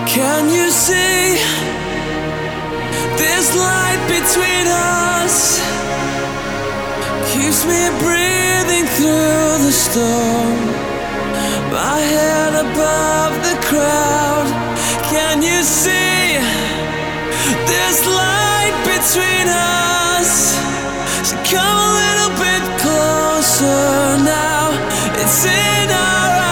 Can you see this light between us? Keeps me breathing through the storm. My head above the crowd. Can you see this light between us? So come a little bit closer now. It's in our eyes.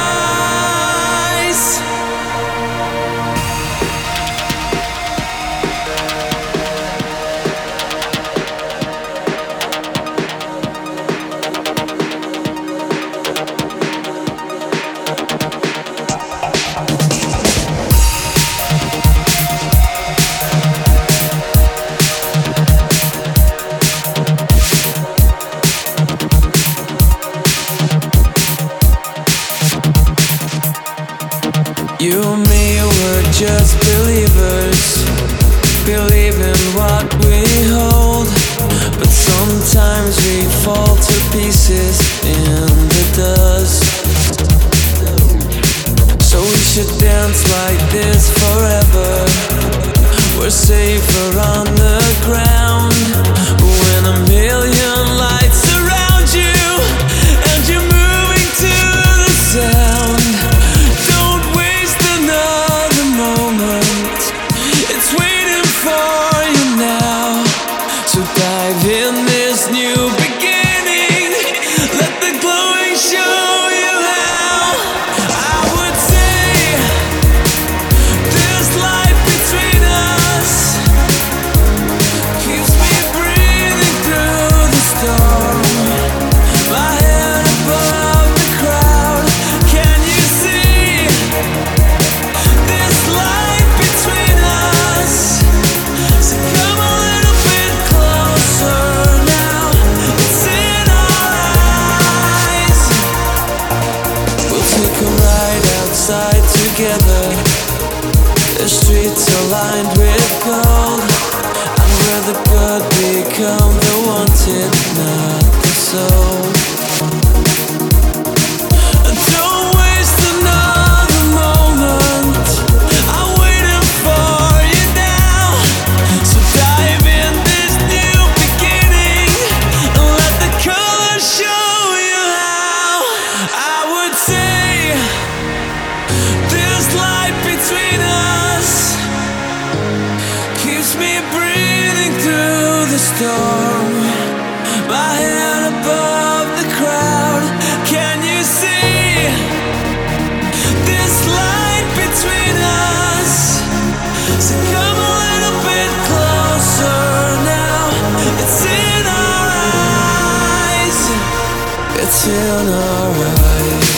You and me were just believers, believe in what we hold. But sometimes we fall to pieces in the dust. So we should dance like this forever. We're safer on the ground. But when a million lights surround you and you're moving to the sound, dive in this new beginning. Let the glowing show you how. I would say this light between us keeps me breathing through the storm. My head above the crowd. Can you see this light between us? So come on. Together, the streets are lined with gold, and where the good become the wanted, not the sold. Don't waste another moment. I'm waiting for you now. So dive in this new beginning and let the colors show you how. I would say this light between us keeps me breathing through the storm. My head above the crowd. Can you see this light between us? So come a little bit closer now. It's in our eyes. It's in our eyes.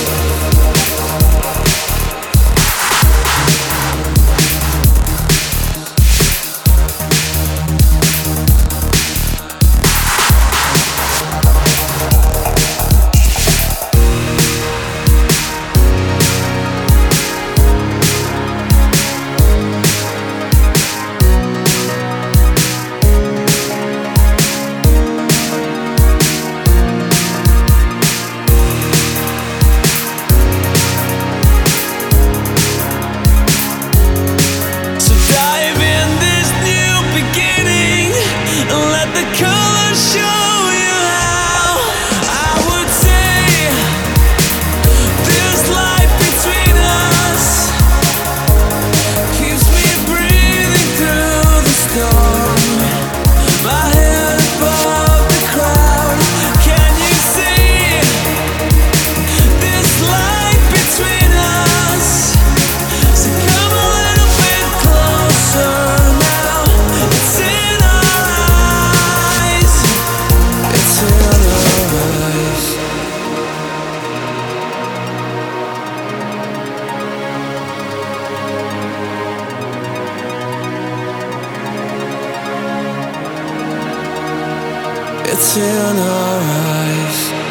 It's in our eyes.